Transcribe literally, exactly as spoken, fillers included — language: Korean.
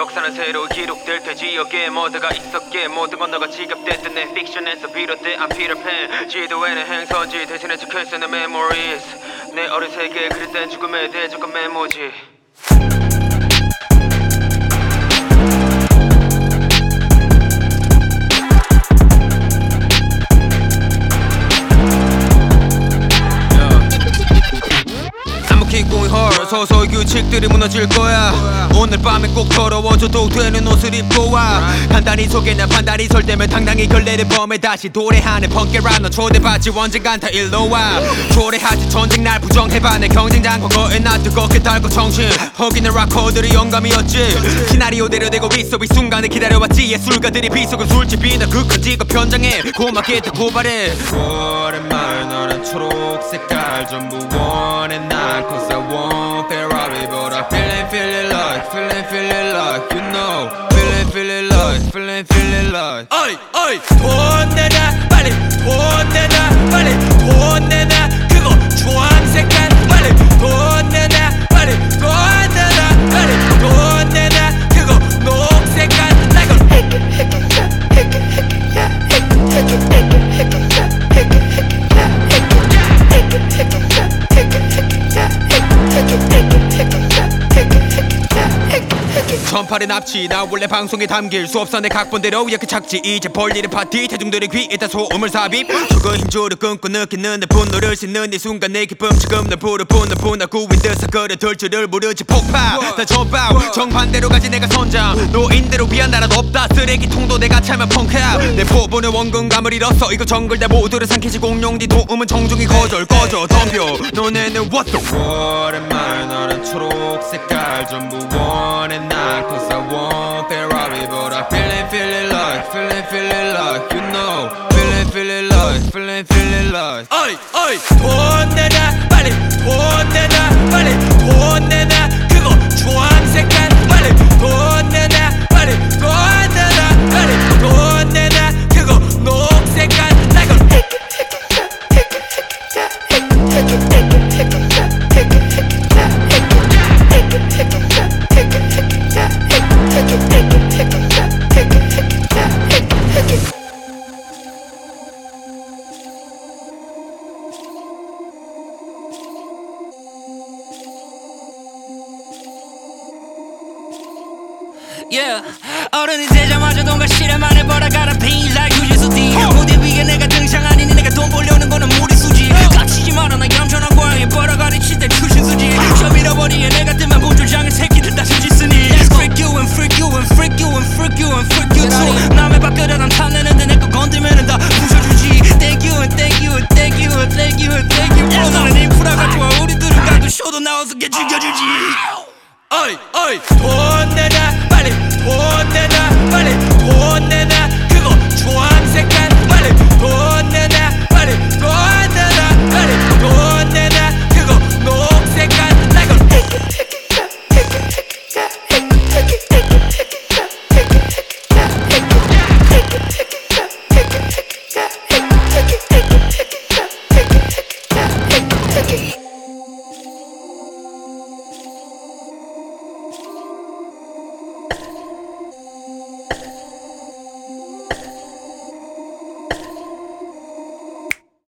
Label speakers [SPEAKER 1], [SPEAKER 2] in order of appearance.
[SPEAKER 1] 역사는 새로 기록될 테지. 여기에 모두가 있었기에 모든 건 너가 지급됐던 내 픽션에서 비롯된 I'm Peter Pan. 지도에는 행선지 대신에 적혀있어 내 memories. 내 어린 세계에 그랬던 죽음에 대해 조금 메모지. 기공이 헐 서서히 규칙들이 무너질 거야. 오늘 밤엔 꼭 더러워져도 되는 옷을 입고 와. 간단히 소개나 판단이 설대면 당당히 결례를 범해 다시 도래하는 펑케라너 초대받지 언젠간 다 일로 와. 초래하지 전쟁 날 부정해봐. 내 경쟁장 과거에 나 뜨겁게 달고 정신 허기는 락커들이 영감이었지. 시나리오대로 되고 있어 이 순간을 기다려왔지. 예술가들이 비속은 술집이나 극한 직업 현장에 고맙게 다 고발해. 오랜만에 너란 초록색깔 전부 원해 난 Cause I want Ferrari but I feelin' feelin' like feelin' feelin' like you know feelin' feelin' like feelin' feelin' like 어이 어이 돈 내놔 빨리 돈 내놔 빨리 돈 내놔 그거 주황색깔 빨리 돈 내놔 빨리 돈 내놔 빨리 돈 내놔 그거 녹색깔 나 이걸 핵 핵 전파의 납치 나 원래 방송에 담길 수업선의 각본대로 이렇게 착지. 이제 벌리는 파티 대중들의 귀에다 소음을 삽입. 그거 힘줄을 끊고 느끼는 내 분노를 씻는 이 순간 내 기쁨 지금 널 부르부는 분하고 윈드서 거려 들 줄을 모르지 폭파 다 전파 정반대로 가지 내가 선장. 노인대로 위한 나라도 없다. 쓰레기통도 내가 차면 펑크야. 내 포부는 원근감을 잃었어. 이거 정글 다 모두를 삼키지 공룡 뒤 도움은 정중히 거절 꺼져 덤벼. 너네는 what the 오랜만에 너란 초록색깔 전부 원해 난 Cause I want Ferrari but I feelin' feelin' like feelin' feelin' like you know feelin' feelin' like feelin' feelin' like 어이 어이 돈 내놔